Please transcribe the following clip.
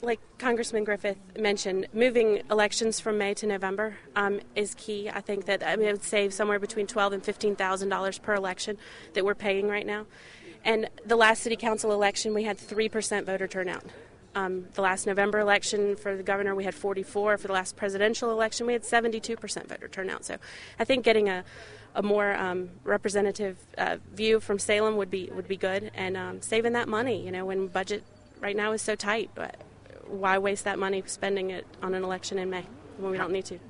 like Congressman Griffith mentioned, moving elections from May to November is key. I think that it would save somewhere between $12,000 and $15,000 per election that we're paying right now. And the last city council election, we had 3% voter turnout. The last November election for the governor, we had 44. For the last presidential election, we had 72% voter turnout. So I think getting a more representative view from Salem would be good, and saving that money. When budget right now is so tight, but why waste that money spending it on an election in May when we don't need to?